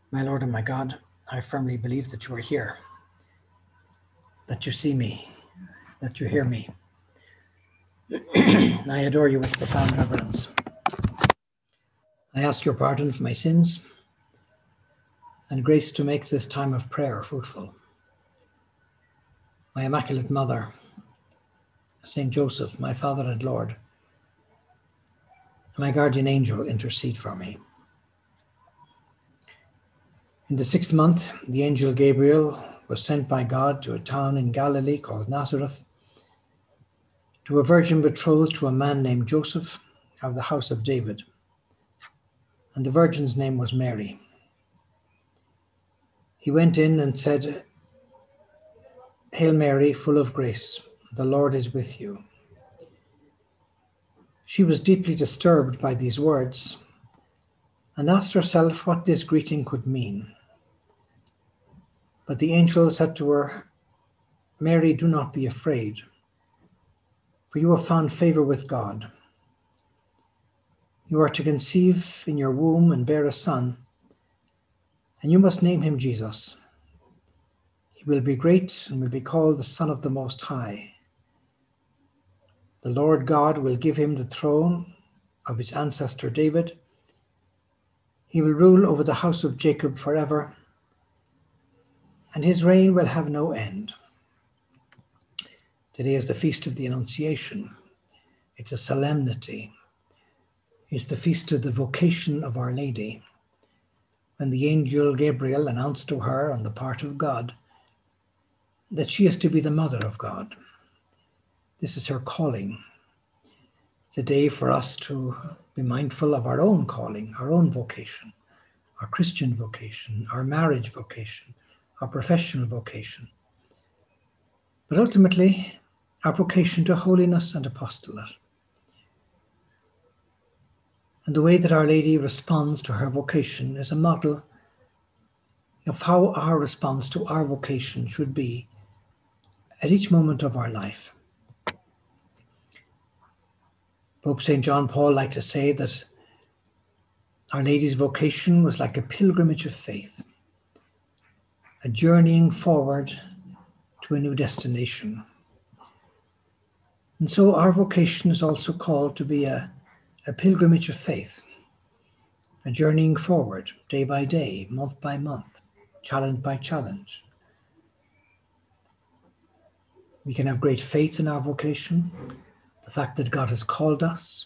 My Lord and my God, I firmly believe that you are here, that you see me, that you hear me. I adore you with profound reverence. I ask your pardon for my sins and grace to make this time of prayer fruitful. My Immaculate Mother, Saint Joseph, my Father and Lord, and my guardian angel, intercede for me. In the 6th month, the angel Gabriel was sent by God to a town in Galilee called Nazareth, to a virgin betrothed to a man named Joseph of the house of David, and the virgin's name was Mary. He went in and said, "Hail Mary, full of grace, the Lord is with you." She was deeply disturbed by these words and asked herself what this greeting could mean. But the angel said to her, "Mary, do not be afraid, for you have found favor with God. You are to conceive in your womb and bear a son, and you must name him Jesus. He will be great and will be called the Son of the Most High. The Lord God will give him the throne of his ancestor David. He will rule over the house of Jacob forever, and his reign will have no end." Today is the Feast of the Annunciation. It's a solemnity. It's the feast of the vocation of Our Lady, when the angel Gabriel announced to her on the part of God that she is to be the mother of God. This is her calling. It's a day for us to be mindful of our own calling, our own vocation, our Christian vocation, our marriage vocation, our professional vocation, but ultimately our vocation to holiness and apostolate. And the way that Our Lady responds to her vocation is a model of how our response to our vocation should be at each moment of our life. Pope St. John Paul liked to say that Our Lady's vocation was like a pilgrimage of faith, a journeying forward to a new destination. And so our vocation is also called to be a pilgrimage of faith, a journeying forward day by day, month by month, challenge by challenge. We can have great faith in our vocation, the fact that God has called us,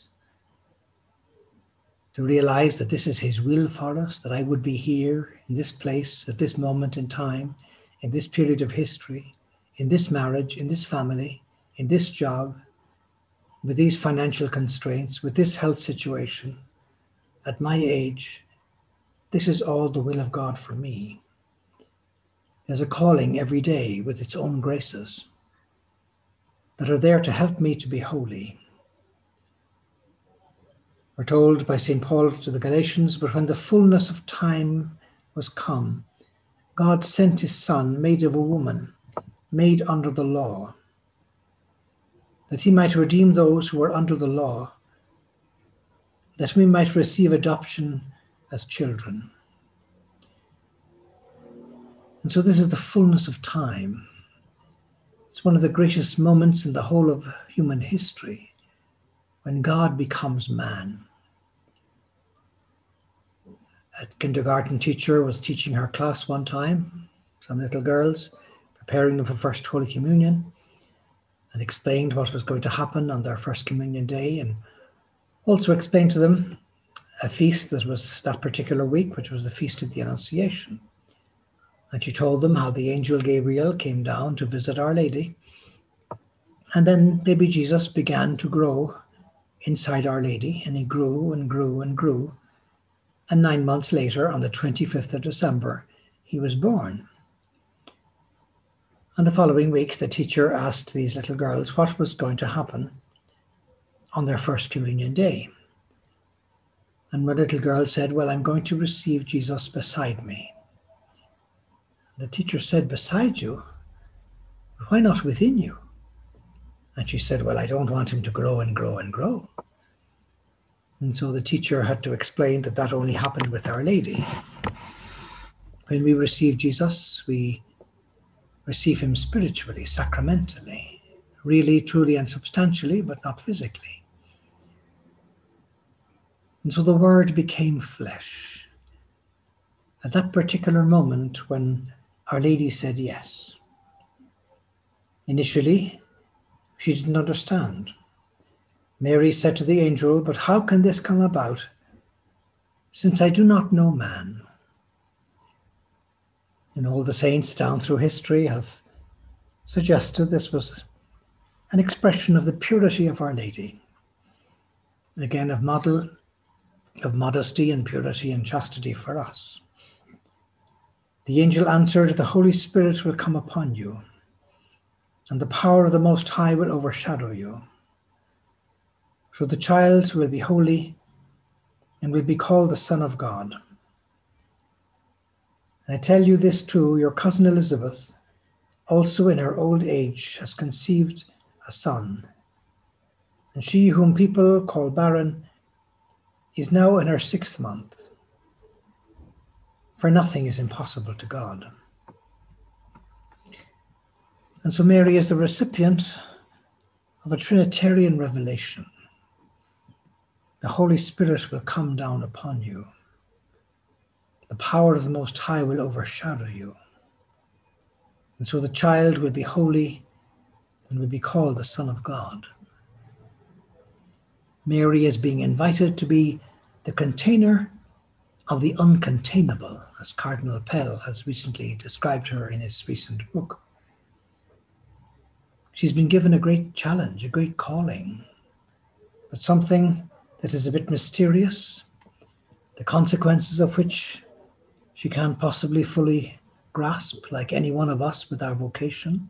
to realize that this is His will for us, that I would be here in this place, at this moment in time, in this period of history, in this marriage, in this family, in this job, with these financial constraints, with this health situation, at my age. This is all the will of God for me. There's a calling every day with its own graces that are there to help me to be holy. We're told by St. Paul to the Galatians, "But when the fullness of time was come, God sent His Son, made of a woman, made under the law, that He might redeem those who were under the law, that we might receive adoption as children." And so this is the fullness of time. It's one of the greatest moments in the whole of human history, when God becomes man. A kindergarten teacher was teaching her class one time, some little girls, preparing them for First Holy Communion, and explained what was going to happen on their First Communion day, and also explained to them a feast that was that particular week, which was the Feast of the Annunciation. And she told them how the angel Gabriel came down to visit Our Lady, and then baby Jesus began to grow inside Our Lady, and he grew and grew and grew. And 9 months later, on the 25th of December, he was born. And the following week, the teacher asked these little girls what was going to happen on their First Communion day. And one little girl said, "Well, I'm going to receive Jesus beside me." The teacher said, "Beside you? Why not within you?" And she said, "Well, I don't want him to grow and grow and grow." And so the teacher had to explain that that only happened with Our Lady. When we receive Jesus, we receive him spiritually, sacramentally, really, truly, and substantially, but not physically. And so the Word became flesh. At that particular moment when Our Lady said yes. Initially, she didn't understand. Mary said to the angel, "But how can this come about, since I do not know man?" And all the saints down through history have suggested this was an expression of the purity of Our Lady. Again, a model of modesty and purity and chastity for us. The angel answered, "The Holy Spirit will come upon you, and the power of the Most High will overshadow you. So the child will be holy and will be called the Son of God. And I tell you this too, your cousin Elizabeth, also in her old age, has conceived a son. And she whom people call barren is now in her 6th month. For nothing is impossible to God." And so Mary is the recipient of a Trinitarian revelation. The Holy Spirit will come down upon you. The power of the Most High will overshadow you. And so the child will be holy and will be called the Son of God. Mary is being invited to be the container of the uncontainable, as Cardinal Pell has recently described her in his recent book. She's been given a great challenge, a great calling, but something that is a bit mysterious, the consequences of which she can't possibly fully grasp, like any one of us with our vocation.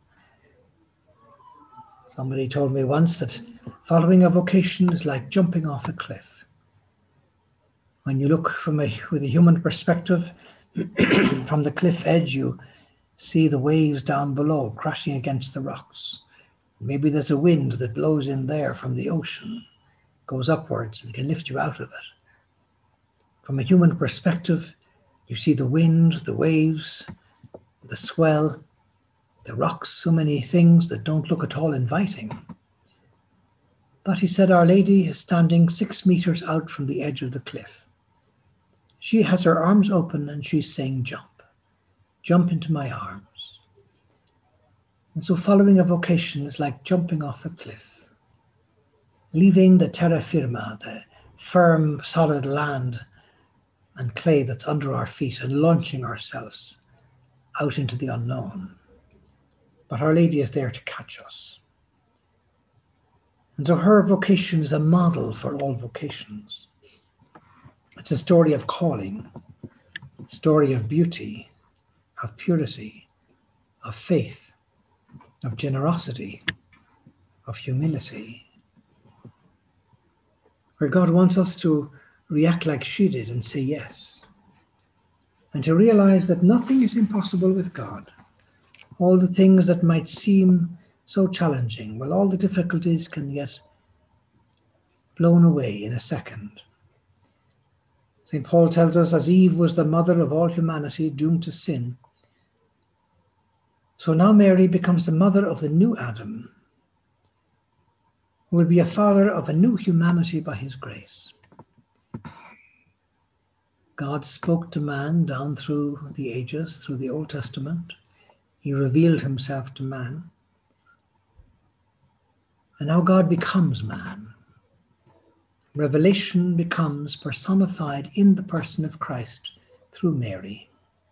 Somebody told me once that following a vocation is like jumping off a cliff. When you look with a human perspective, from the cliff edge, you see the waves down below crashing against the rocks. Maybe there's a wind that blows in there from the ocean, goes upwards and can lift you out of it. From a human perspective, you see the wind, the waves, the swell, the rocks, so many things that don't look at all inviting. But he said Our Lady is standing 6 meters out from the edge of the cliff. She has her arms open and she's saying, "Jump, jump into my arms." And so following a vocation is like jumping off a cliff, leaving the terra firma, the firm, solid land and clay that's under our feet, and launching ourselves out into the unknown. But Our Lady is there to catch us. And so her vocation is a model for all vocations. It's a story of calling, a story of beauty, of purity, of faith, of generosity, of humility, where God wants us to react like she did and say yes, and to realize that nothing is impossible with God. All the things that might seem so challenging, well, all the difficulties can get blown away in a second. St. Paul tells us, as Eve was the mother of all humanity doomed to sin, so now Mary becomes the mother of the new Adam, who will be a father of a new humanity by his grace. God spoke to man down through the ages, through the Old Testament. He revealed himself to man. And now God becomes man. Revelation becomes personified in the person of Christ through Mary.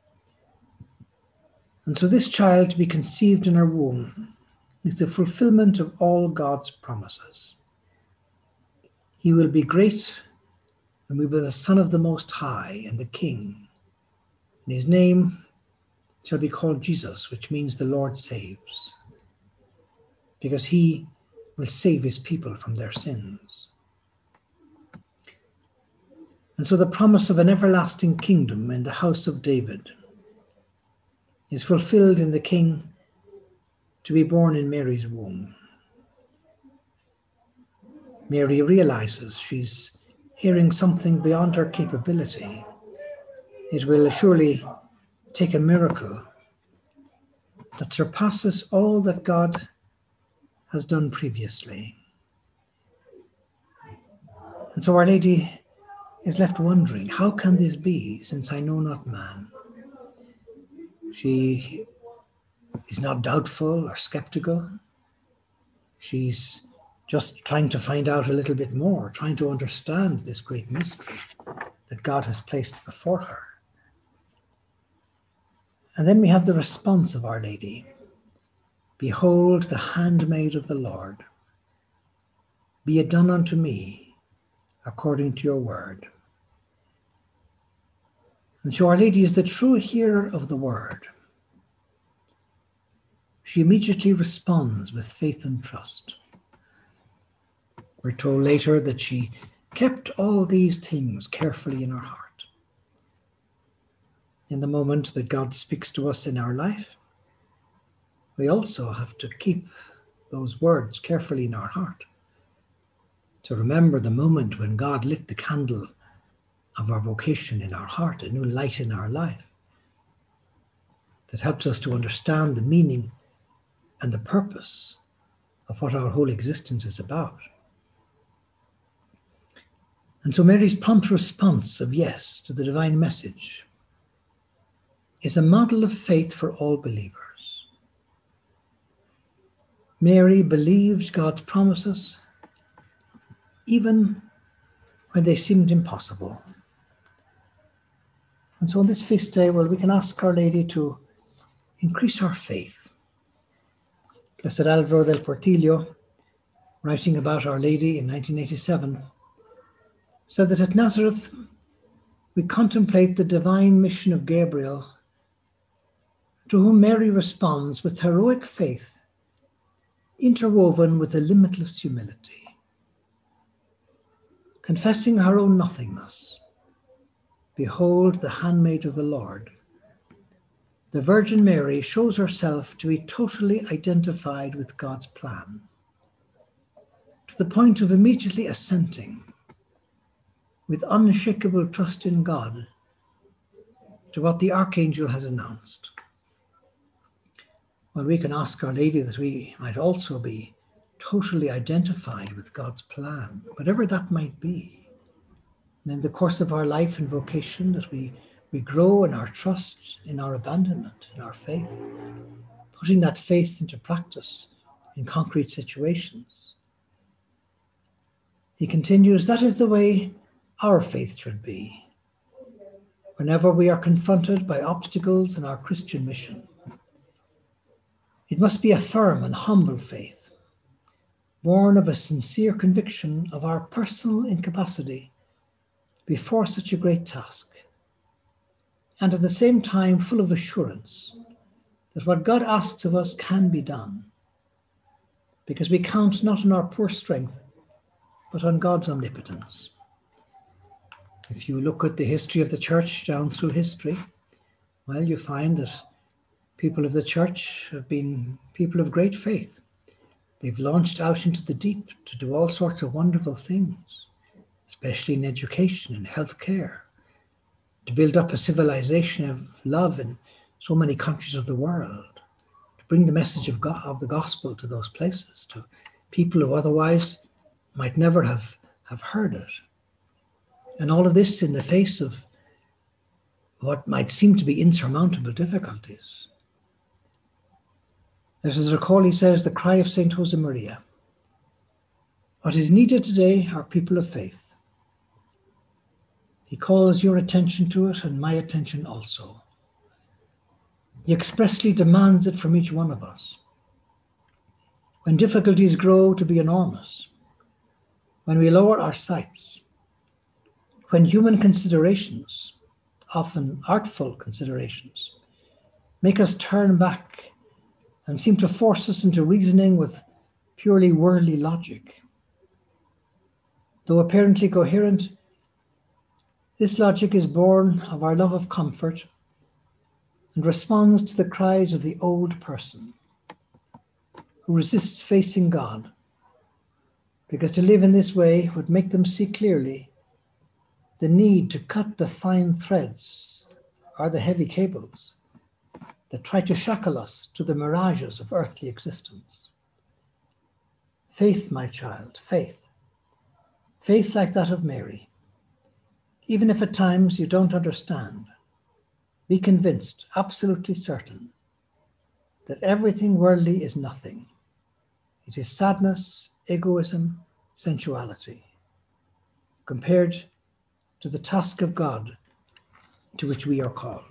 And so this child to be conceived in her womb is the fulfillment of all God's promises. He will be great and will be the Son of the Most High and the King. And his name shall be called Jesus, which means the Lord saves, because he will save his people from their sins. And so the promise of an everlasting kingdom in the house of David is fulfilled in the King to be born in Mary's womb. Mary realizes she's hearing something beyond her capability. It will surely take a miracle that surpasses all that God has done previously. And so Our Lady is left wondering, how can this be, since I know not man? She is not doubtful or skeptical. She's just trying to find out a little bit more, trying to understand this great mystery that God has placed before her. And then we have the response of Our Lady. Behold the handmaid of the Lord. Be it done unto me according to your word. And so Our Lady is the true hearer of the word. She immediately responds with faith and trust. We're told later that she kept all these things carefully in her heart. In the moment that God speaks to us in our life, we also have to keep those words carefully in our heart, to remember the moment when God lit the candle of our vocation in our heart, a new light in our life, that helps us to understand the meaning and the purpose of what our whole existence is about. And so Mary's prompt response of yes to the divine message is a model of faith for all believers. Mary believed God's promises even when they seemed impossible. And so on this feast day, well, we can ask Our Lady to increase our faith. Blessed Alvaro del Portillo, writing about Our Lady in 1987, said that at Nazareth we contemplate the divine mission of Gabriel, to whom Mary responds with heroic faith, interwoven with a limitless humility. Confessing her own nothingness, behold the handmaid of the Lord. The Virgin Mary shows herself to be totally identified with God's plan, to the point of immediately assenting with unshakable trust in God to what the archangel has announced. Well, we can ask Our Lady that we might also be totally identified with God's plan, whatever that might be. And in the course of our life and vocation, that we grow in our trust, in our abandonment, in our faith, putting that faith into practice in concrete situations. He continues, that is the way our faith should be. Whenever we are confronted by obstacles in our Christian mission, it must be a firm and humble faith, born of a sincere conviction of our personal incapacity before such a great task, and at the same time full of assurance that what God asks of us can be done, because we count not on our poor strength, but on God's omnipotence. If you look at the history of the church down through history, well, you find that people of the church have been people of great faith. They've launched out into the deep to do all sorts of wonderful things, especially in education and healthcare, to build up a civilization of love in so many countries of the world, to bring the message of God, of the gospel to those places, to people who otherwise might never have heard it. And all of this in the face of what might seem to be insurmountable difficulties. As Riccardi says, the cry of St. Josemaria. What is needed today are people of faith. He calls your attention to it and my attention also. He expressly demands it from each one of us. When difficulties grow to be enormous, when we lower our sights, when human considerations, often artful considerations, make us turn back and seem to force us into reasoning with purely worldly logic. Though apparently coherent, this logic is born of our love of comfort and responds to the cries of the old person who resists facing God, because to live in this way would make them see clearly the need to cut the fine threads or the heavy cables that try to shackle us to the mirages of earthly existence. Faith, my child, faith. Faith like that of Mary. Even if at times you don't understand, be convinced, absolutely certain, that everything worldly is nothing. It is sadness, egoism, sensuality, compared to the task of God to which we are called.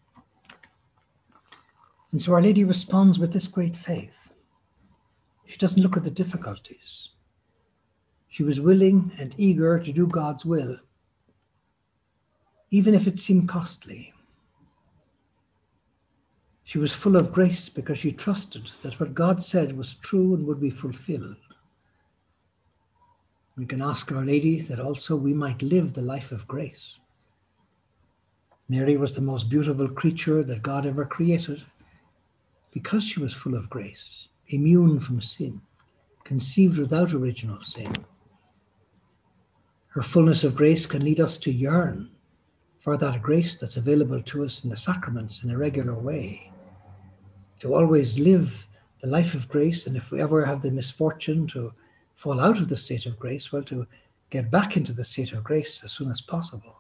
And so Our Lady responds with this great faith. She doesn't look at the difficulties. She was willing and eager to do God's will, even if it seemed costly. She was full of grace because she trusted that what God said was true and would be fulfilled. We can ask Our Lady that also we might live the life of grace. Mary was the most beautiful creature that God ever created because she was full of grace, immune from sin, conceived without original sin. Her fullness of grace can lead us to yearn for that grace that's available to us in the sacraments in a regular way, to always live the life of grace, and if we ever have the misfortune to fall out of the state of grace, well, to get back into the state of grace as soon as possible.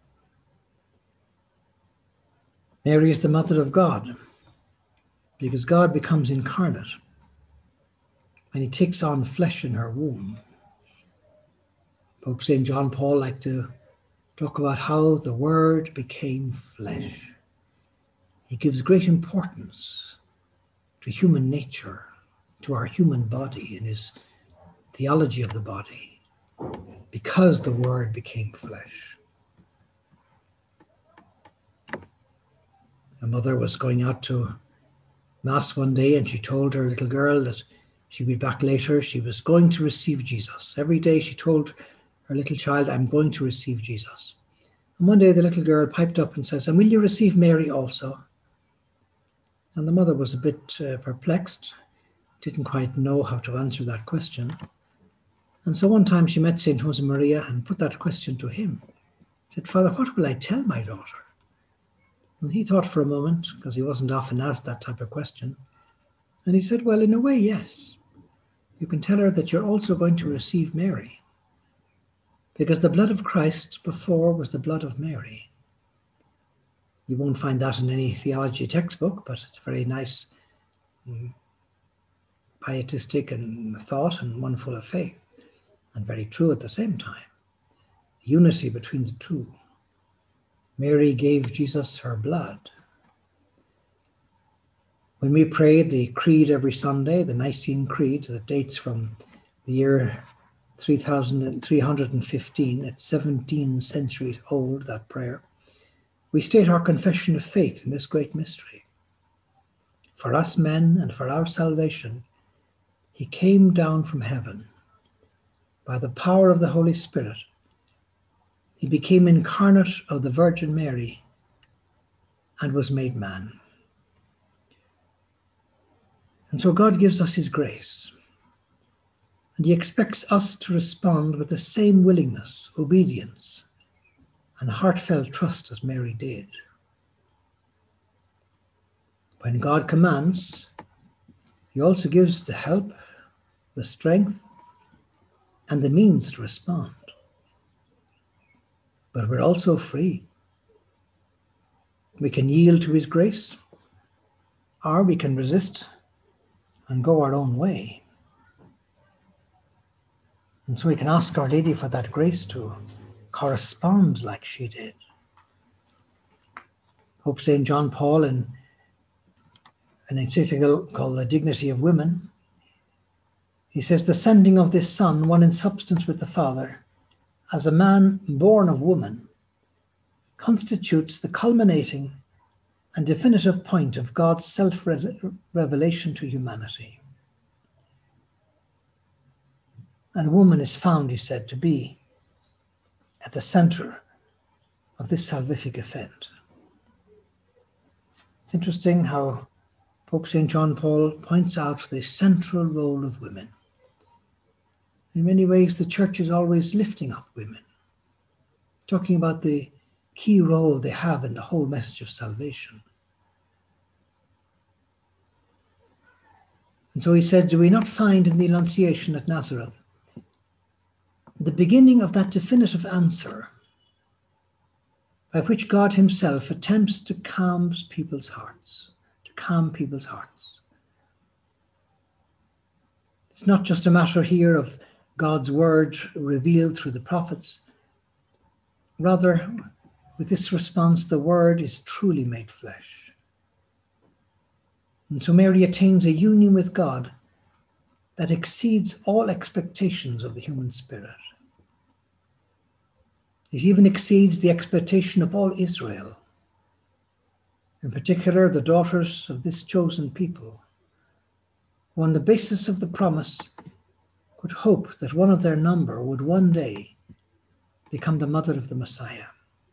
Mary is the Mother of God because God becomes incarnate and He takes on flesh in her womb. Pope St. John Paul liked to talk about how the Word became flesh. He gives great importance to human nature, to our human body in his theology of the body, because the Word became flesh. A mother was going out to Mass one day and she told her little girl that she'd be back later. She was going to receive Jesus. Every day she told her little child, I'm going to receive Jesus. And one day the little girl piped up and says, and will you receive Mary also? And the mother was a bit perplexed, didn't quite know how to answer that question. And so one time she met St. Josemaria and put that question to him. She said, Father, what will I tell my daughter? And he thought for a moment, because he wasn't often asked that type of question. And he said, well, in a way, yes. You can tell her that you're also going to receive Mary, because the blood of Christ before was the blood of Mary. You won't find that in any theology textbook, but it's a very nice, pietistic and thought, and one full of faith, and very true at the same time. Unity between the two. Mary gave Jesus her blood. When we pray the Creed every Sunday, the Nicene Creed that dates from the year 3315, it's 17 centuries old, that prayer, we state our confession of faith in this great mystery. For us men and for our salvation, He came down from heaven. By the power of the Holy Spirit, He became incarnate of the Virgin Mary and was made man. And so God gives us His grace, and He expects us to respond with the same willingness, obedience, and heartfelt trust as Mary did. When God commands, He also gives the help, the strength, and the means to respond. But we're also free. We can yield to His grace, or we can resist and go our own way. And so we can ask Our Lady for that grace to correspond like she did. Pope St. John Paul, in an encyclical called The Dignity of Women, he says, the sending of this Son, one in substance with the Father, as a man born of woman, constitutes the culminating and definitive point of God's self-revelation to humanity. And woman is found, he said, to be at the center of this salvific event. It's interesting how Pope St. John Paul points out the central role of women. In many ways, the Church is always lifting up women, talking about the key role they have in the whole message of salvation. And so he said, do we not find in the Annunciation at Nazareth the beginning of that definitive answer by which God himself attempts to calm people's hearts, It's not just a matter here of God's word revealed through the prophets. Rather, with this response, the word is truly made flesh. And so Mary attains a union with God that exceeds all expectations of the human spirit. It even exceeds the expectation of all Israel, in particular the daughters of this chosen people, who on the basis of the promise could hope that one of their number would one day become the mother of the Messiah.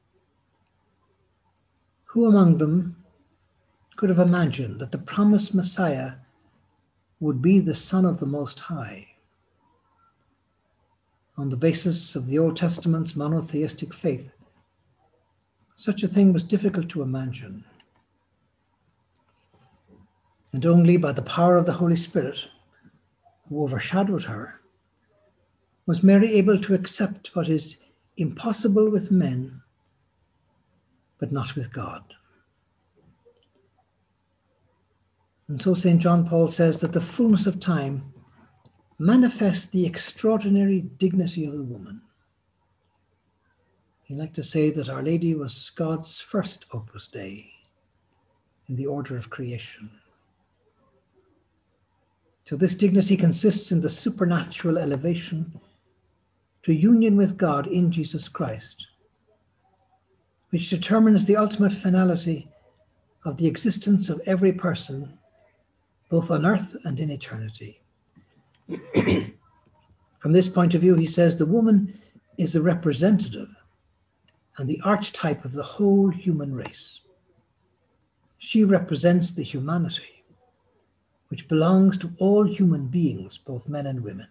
Who among them could have imagined that the promised Messiah would be the Son of the Most High? On the basis of the Old Testament's monotheistic faith, such a thing was difficult to imagine. And only by the power of the Holy Spirit, who overshadowed her, was Mary able to accept what is impossible with men, but not with God. And so St. John Paul says that the fullness of time manifests the extraordinary dignity of the woman. He liked to say that Our Lady was God's first Opus Dei in the order of creation. So this dignity consists in the supernatural elevation to union with God in Jesus Christ, which determines the ultimate finality of the existence of every person, both on earth and in eternity. From this point of view, he says, the woman is the representative and the archetype of the whole human race. She represents the humanity which belongs to all human beings, both men and women.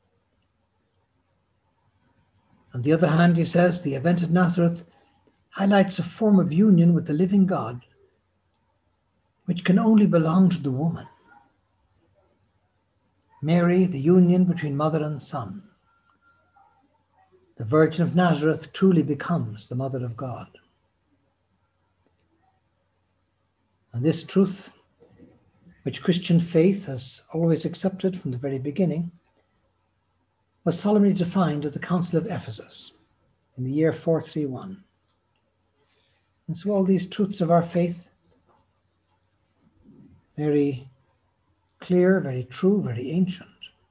On the other hand, he says, the event at Nazareth highlights a form of union with the living God which can only belong to the woman. Mary, the union between mother and son. The Virgin of Nazareth truly becomes the Mother of God. And this truth, which Christian faith has always accepted from the very beginning, was solemnly defined at the Council of Ephesus in the year 431. And so all these truths of our faith, very clear, very true, very ancient.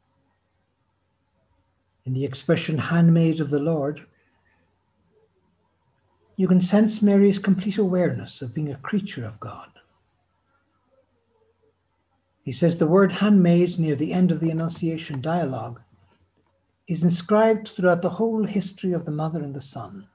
In the expression handmaid of the Lord, you can sense Mary's complete awareness of being a creature of God. He says the word handmaid near the end of the Annunciation dialogue is inscribed throughout the whole history of the Mother and the Son.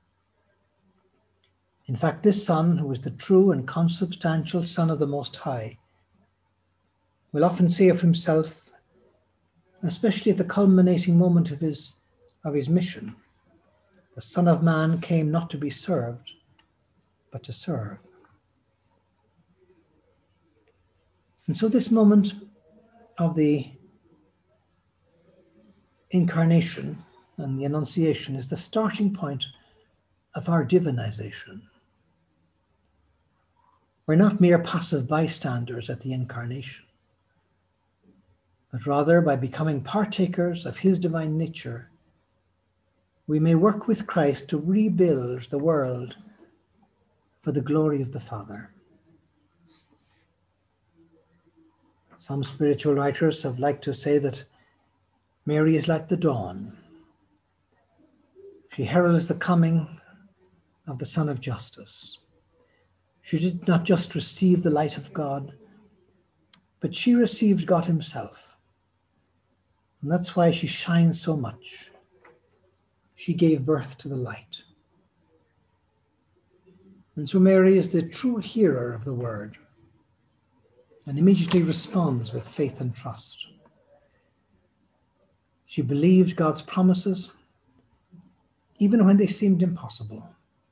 In fact, this Son, who is the true and consubstantial Son of the Most High, will often say of himself, especially at the culminating moment of his mission, the Son of Man came not to be served, but to serve. And so this moment of the Incarnation and the Annunciation is the starting point of our divinization. We're not mere passive bystanders at the Incarnation, but rather by becoming partakers of his divine nature, we may work with Christ to rebuild the world for the glory of the Father. Some spiritual writers have liked to say that Mary is like the dawn. She heralds the coming of the Son of Justice. She did not just receive the light of God, but she received God himself. And that's why she shines so much. She gave birth to the light. And so Mary is the true hearer of the word and immediately responds with faith and trust. She believed God's promises even when they seemed impossible.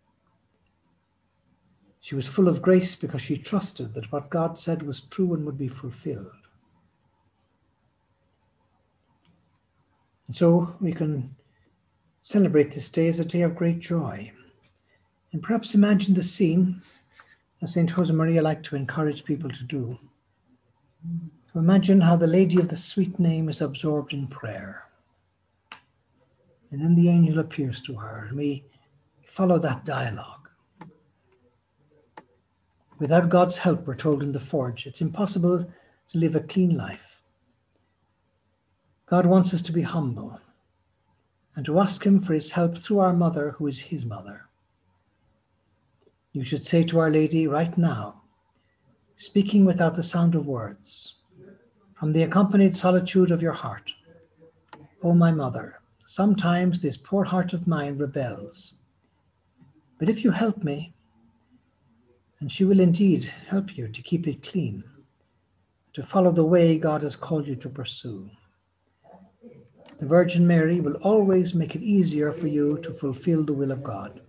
She was full of grace because she trusted that what God said was true and would be fulfilled. And so we can celebrate this day as a day of great joy. And perhaps imagine the scene, as St. Josemaria liked to encourage people to do. To imagine how the Lady of the Sweet Name is absorbed in prayer. And then the angel appears to her, and we follow that dialogue. Without God's help, we're told in the Forge, it's impossible to live a clean life. God wants us to be humble and to ask him for his help through our mother, who is his mother. You should say to Our Lady right now, speaking without the sound of words, from the accompanied solitude of your heart, O my mother, sometimes this poor heart of mine rebels. But if you help me, and she will indeed help you to keep it clean, to follow the way God has called you to pursue. The Virgin Mary will always make it easier for you to fulfill the will of God.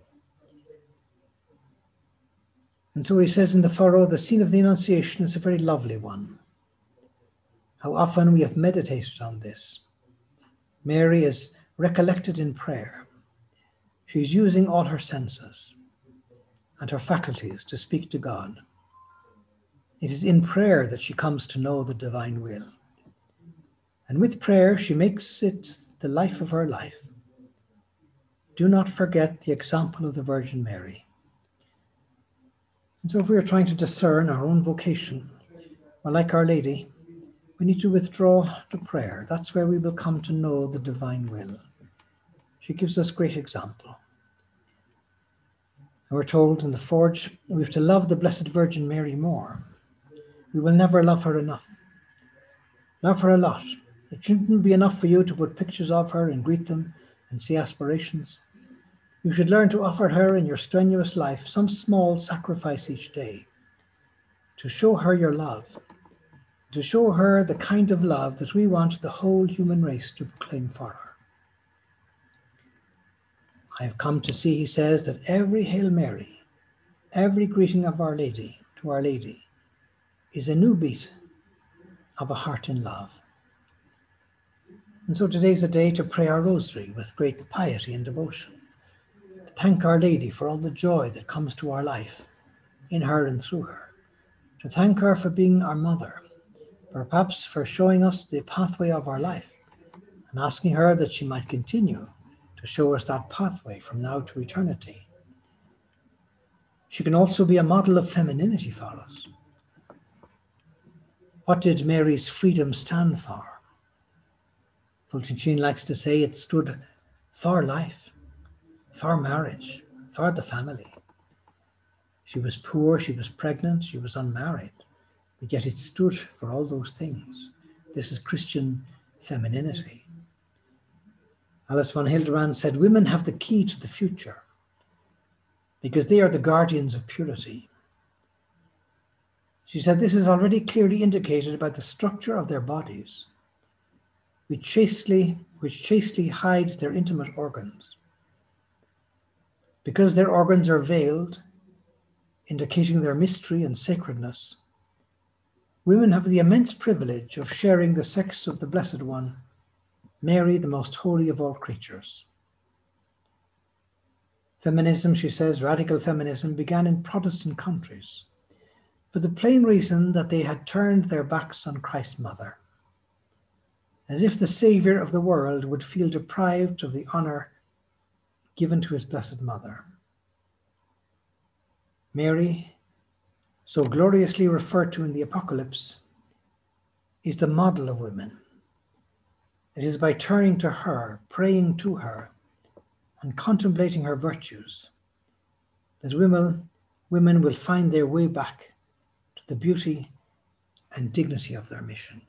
And so he says in the furrow, the scene of the Annunciation is a very lovely one. How often we have meditated on this. Mary is recollected in prayer. She's using all her senses and her faculties to speak to God. It is in prayer that she comes to know the divine will. And with prayer, she makes it the life of her life. Do not forget the example of the Virgin Mary. And so if we are trying to discern our own vocation, well, like Our Lady, we need to withdraw to prayer. That's where we will come to know the divine will. She gives us great example. And we're told in the Forge, we have to love the Blessed Virgin Mary more. We will never love her enough. Love her a lot. It shouldn't be enough for you to put pictures of her and greet them and see aspirations. You should learn to offer her in your strenuous life some small sacrifice each day to show her your love, to show her the kind of love that we want the whole human race to proclaim for her. I have come to see, he says, that every Hail Mary, every greeting of Our Lady to Our Lady is a new beat of a heart in love. And so today's a day to pray our rosary with great piety and devotion, to thank Our Lady for all the joy that comes to our life, in her and through her, to thank her for being our mother, perhaps for showing us the pathway of our life, and asking her that she might continue to show us that pathway from now to eternity. She can also be a model of femininity for us. What did Mary's freedom stand for? Fulton Sheen likes to say it stood for life, for marriage, for the family. She was poor, she was pregnant, she was unmarried, but yet it stood for all those things. This is Christian femininity. Alice von Hildebrand said, women have the key to the future because they are the guardians of purity. She said this is already clearly indicated by the structure of their bodies, which chastely hides their intimate organs. Because their organs are veiled, indicating their mystery and sacredness, women have the immense privilege of sharing the sex of the Blessed One, Mary, the most holy of all creatures. Feminism, she says, radical feminism, began in Protestant countries for the plain reason that they had turned their backs on Christ's mother, as if the Saviour of the world would feel deprived of the honour given to his Blessed Mother. Mary, so gloriously referred to in the Apocalypse, is the model of women. It is by turning to her, praying to her, and contemplating her virtues that women will find their way back to the beauty and dignity of their mission.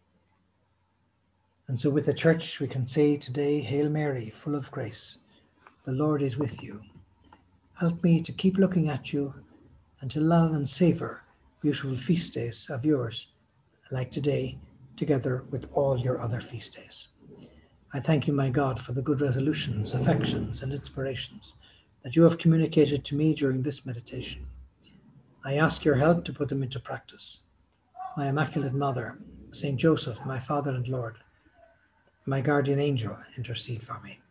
And so with the Church we can say today, Hail Mary, full of grace, the Lord is with you. Help me to keep looking at you and to love and savour beautiful feast days of yours, like today, together with all your other feast days. I thank you, my God, for the good resolutions, affections, and inspirations that you have communicated to me during this meditation. I ask your help to put them into practice. My Immaculate Mother, Saint Joseph, my Father and Lord, my guardian angel intercede for me.